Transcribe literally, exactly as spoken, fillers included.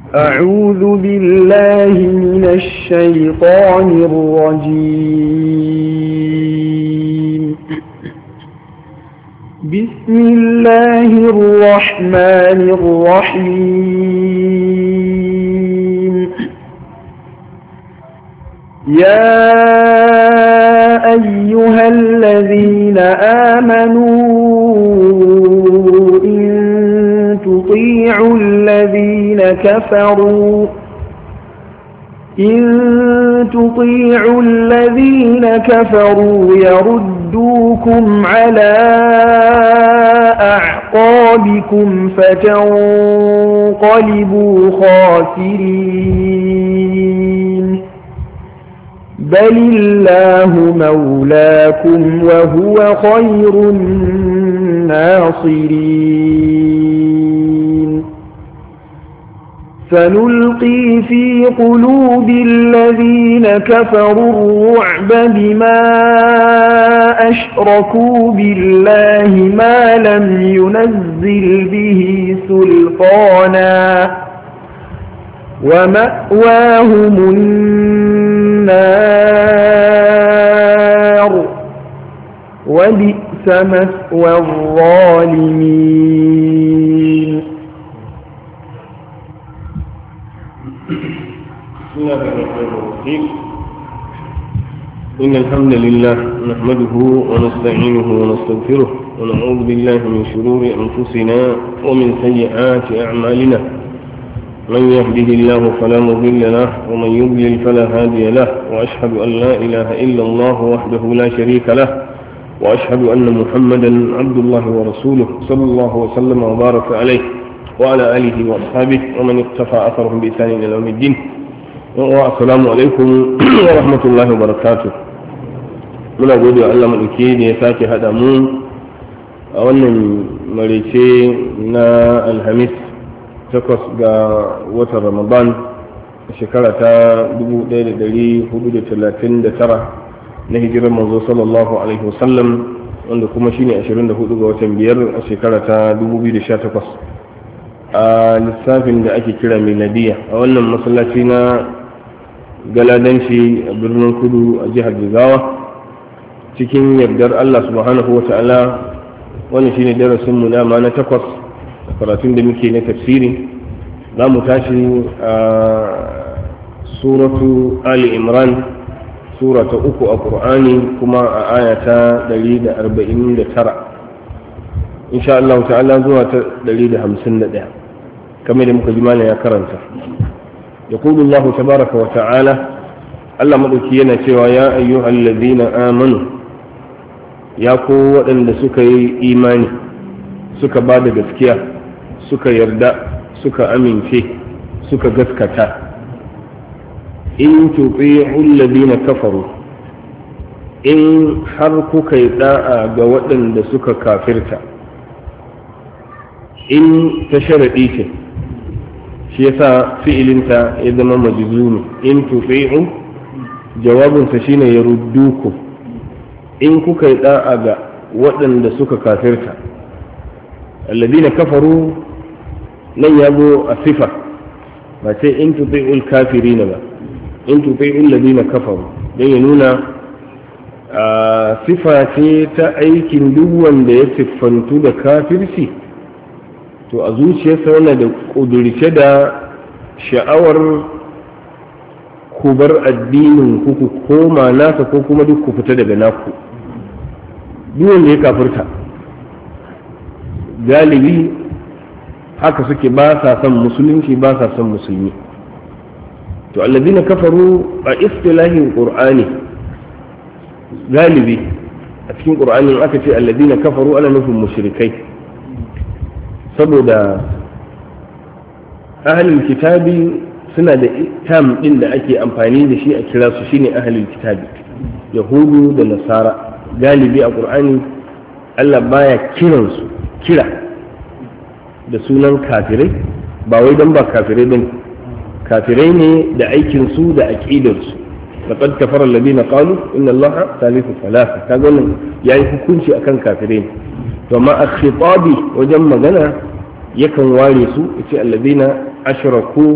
أعوذ بالله من الشيطان الرجيم. بسم الله الرحمن الرحيم. يا أيها الذين آمنوا إن تطيعوا الذين كفروا إن تطيعوا الذين كفروا يردوكم على أعقابكم فتنقلبوا خاسرين. بل الله مولاكم وهو خير الناصرين. سنلقي في قلوب الذين كفروا الرعب بما أشركوا بالله ما لم ينزل به سلطانا ومأواهم النار وبئس مثوى الظالمين. بسم الله الرحمن الرحيم. إن الحمد لله نحمده ونستعينه ونستغفره ونعوذ بالله من شرور أنفسنا ومن سيئات أعمالنا. من يهده الله فلا مضل له ومن يضلل فلا هادي له، وأشهد أن لا إله إلا الله وحده لا شريك له، وأشهد أن محمدا عبد الله ورسوله صلى الله وسلم وبارك عليه وعلى آله وأصحابه ومن اقتفى أثرهم بإحسان إلى يوم الدين. والسلام عليكم ورحمة الله وبركاته. muna gode wa Allah maɗauki da ya sake haɗa mu a wannan marice na alhamis takwas ga watan ramadan a shekara ta dubu ɗaya da ɗari hudu da talatin da tara na hijirar manzo sallallahu alaihi wasallam, wanda kuma shine ashirin da hudu ga watan biyar a shekara ta dubu biyu da sha takwas a lissafin da ake kira miladiya, a wannan masallaci na galadanci a birnin kudu a jihar jigawa, cikin yardar Allah subhanahu wa ta'ala. wannan shine darasin mu dama na takwas a karatun da muke na tafsiri. za mu tashi a suratu ali imran, sura ta uku a qur'ani, kuma a aya ta ɗari da arba'in da tara insha Allah ta'ala zuwa ta ɗari da hamsin da ɗaya, kamar da muka ji mana ya karanta. يقول الله تبارك وتعالى Allah maɗauki yana cewa ya ayyuhal ladina amanu, ya ku waɗanda suka yi imani, suka ba da gaskiya, suka yarda, suka amince, suka gaskata. in tuti'ul ladina kafaru, in har kuka yi da'a ga waɗanda suka kafirta. in ta sharaɗi ce, shi yasa fi'ilinta ya zama majzumi. in tuti'u jawabinsa shine yarudduku, in kuka yi da'a ga waɗanda suka kafirta. alladina kafaru nan ya zo a sifa, ba ce in tuti'ul kafirina ba, in tuti'ul ladina kafaru, don ya nuna a sifa ce ta aikin duk wanda ya siffantu da kafirci, to a zuciyarsa yana da ƙudurce da sha'awar ku bar addinin ku ku koma nasa, ko kuma duk ku fita daga naku. duk wanda ya kafirta galibi haka suke, ba sa son musulunci, ba sa son musulmi. to alladina kafaru a istilahin qur'ani galibi a cikin qur'ani aka ce alladina kafaru ana nufin mushrikai, saboda ahlul kitabi suna da tam din da ake amfani da shi a kira su, shine ahlul kitabi, yahudu da nasara. galibi a qur'ani Allah baya kiransu kira da sunan kafirai, ba wai dan ba kafirai bane, kafirai ne da aikin su da aqidar su. laqad kafara alladhina qalu inna allaha thalithu thalatha, kaga wannan yayi hukunci akan kafirai. to amma a khitabi wajen magana yakan ware su, yace alladhina ashraku